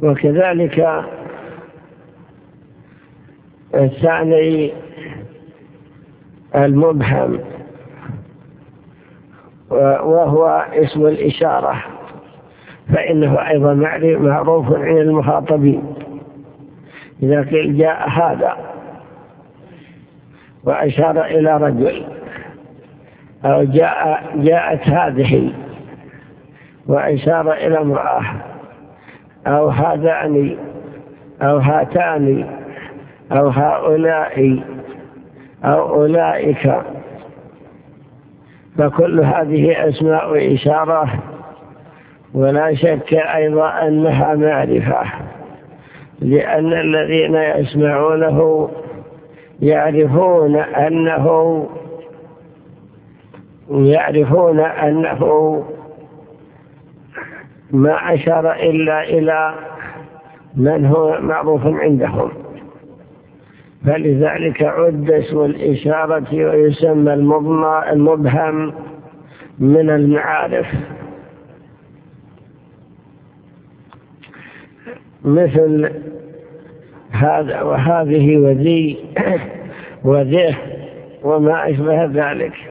وكذلك الثاني المبهم وهو اسم الإشارة، فإنه أيضا معروف عند المخاطبين. إذا قيل جاء هذا وأشار إلى رجل، أو جاءت هذه وأشار إلى امرأة، أو هذان أو هاتان أو هؤلاء أو أولئك، فكل هذه أسماء إشارة، ولا شك أيضا أنها معرفة، لأن الذين يسمعونه يعرفون أنه ما أشار إلا إلى من هو معروف عندهم، فلذلك عد اسم الإشارة ويسمى المبهم من المعارف، مثل هذا وهذه وذي وذه وما أشبه ذلك.